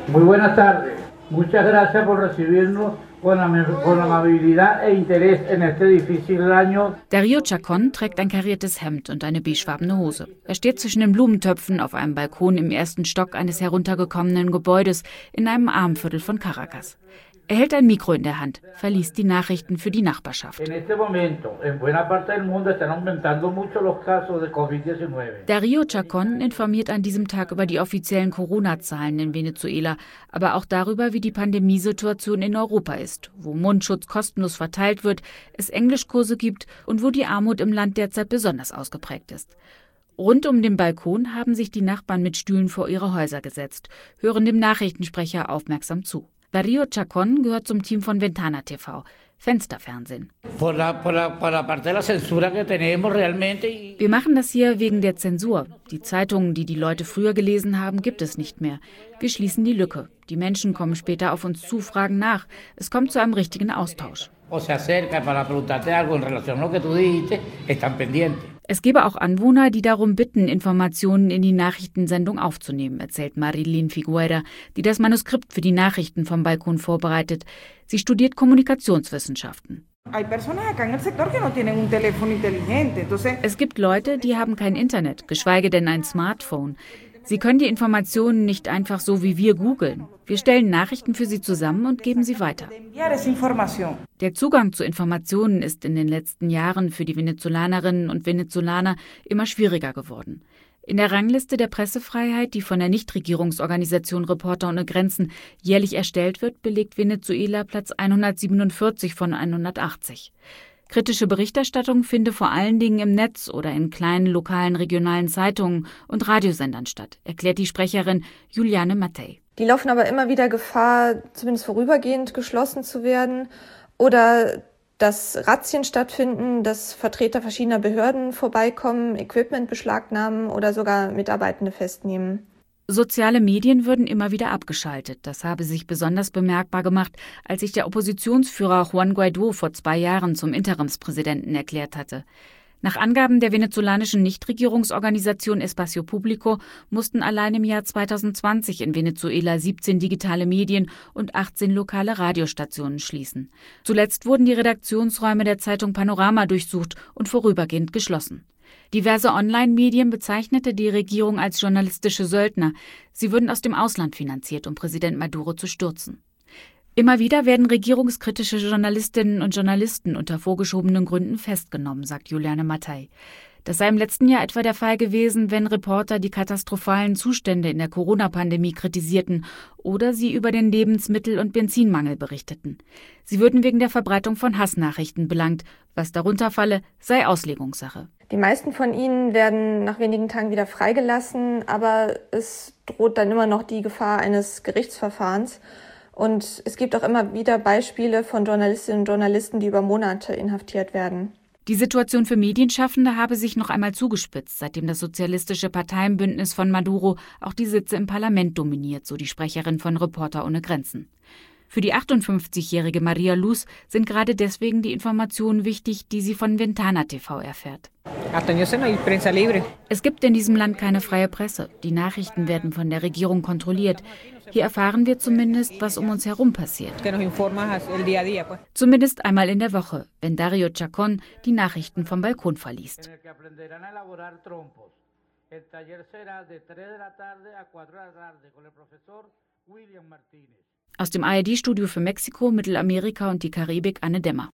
Muy buenas tardes. Muchas gracias por recibirnos con amabilidad e interés en este difícil año. Darío Chacón trägt ein kariertes Hemd und eine beigefarbene Hose. Er steht zwischen den Blumentöpfen auf einem Balkon im ersten Stock eines heruntergekommenen Gebäudes in einem Armenviertel von Caracas. Er hält ein Mikro in der Hand, verliest die Nachrichten für die Nachbarschaft. Darío Chacón informiert an diesem Tag über die offiziellen Corona-Zahlen in Venezuela, aber auch darüber, wie die Pandemiesituation in Europa ist, wo Mundschutz kostenlos verteilt wird, es Englischkurse gibt und wo die Armut im Land derzeit besonders ausgeprägt ist. Rund um den Balkon haben sich die Nachbarn mit Stühlen vor ihre Häuser gesetzt, hören dem Nachrichtensprecher aufmerksam zu. Darío Chacón gehört zum Team von Ventana TV, Fensterfernsehen. Wir machen das hier wegen der Zensur. Die Zeitungen, die die Leute früher gelesen haben, gibt es nicht mehr. Wir schließen die Lücke. Die Menschen kommen später auf uns zu, fragen nach. Es kommt zu einem richtigen Austausch. Es gebe auch Anwohner, die darum bitten, Informationen in die Nachrichtensendung aufzunehmen, erzählt Marilyn Figueira, die das Manuskript für die Nachrichten vom Balkon vorbereitet. Sie studiert Kommunikationswissenschaften. Es gibt Leute, die haben kein Internet, geschweige denn ein Smartphone. Sie können die Informationen nicht einfach so wie wir googeln. Wir stellen Nachrichten für sie zusammen und geben sie weiter. Der Zugang zu Informationen ist in den letzten Jahren für die Venezolanerinnen und Venezolaner immer schwieriger geworden. In der Rangliste der Pressefreiheit, die von der Nichtregierungsorganisation Reporter ohne Grenzen jährlich erstellt wird, belegt Venezuela Platz 147 von 180. Kritische Berichterstattung finde vor allen Dingen im Netz oder in kleinen lokalen regionalen Zeitungen und Radiosendern statt, erklärt die Sprecherin Juliane Mattei. Die laufen aber immer wieder Gefahr, zumindest vorübergehend geschlossen zu werden oder dass Razzien stattfinden, dass Vertreter verschiedener Behörden vorbeikommen, Equipment beschlagnahmen oder sogar Mitarbeitende festnehmen. Soziale Medien würden immer wieder abgeschaltet. Das habe sich besonders bemerkbar gemacht, als sich der Oppositionsführer Juan Guaidó vor 2 Jahren zum Interimspräsidenten erklärt hatte. Nach Angaben der venezolanischen Nichtregierungsorganisation Espacio Público mussten allein im Jahr 2020 in Venezuela 17 digitale Medien und 18 lokale Radiostationen schließen. Zuletzt wurden die Redaktionsräume der Zeitung Panorama durchsucht und vorübergehend geschlossen. Diverse Online-Medien bezeichnete die Regierung als journalistische Söldner. Sie würden aus dem Ausland finanziert, um Präsident Maduro zu stürzen. Immer wieder werden regierungskritische Journalistinnen und Journalisten unter vorgeschobenen Gründen festgenommen, sagt Juliane Mattei. Das sei im letzten Jahr etwa der Fall gewesen, wenn Reporter die katastrophalen Zustände in der Corona-Pandemie kritisierten oder sie über den Lebensmittel- und Benzinmangel berichteten. Sie würden wegen der Verbreitung von Hassnachrichten belangt. Was darunter falle, sei Auslegungssache. Die meisten von ihnen werden nach wenigen Tagen wieder freigelassen, aber es droht dann immer noch die Gefahr eines Gerichtsverfahrens. Und es gibt auch immer wieder Beispiele von Journalistinnen und Journalisten, die über Monate inhaftiert werden. Die Situation für Medienschaffende habe sich noch einmal zugespitzt, seitdem das sozialistische Parteienbündnis von Maduro auch die Sitze im Parlament dominiert, so die Sprecherin von Reporter ohne Grenzen. Für die 58-jährige Maria Luz sind gerade deswegen die Informationen wichtig, die sie von Ventana TV erfährt. Es gibt in diesem Land keine freie Presse. Die Nachrichten werden von der Regierung kontrolliert. Hier erfahren wir zumindest, was um uns herum passiert. Zumindest einmal in der Woche, wenn Darío Chacón die Nachrichten vom Balkon verliest. Aus dem ARD-Studio für Mexiko, Mittelamerika und die Karibik Anne Demmer.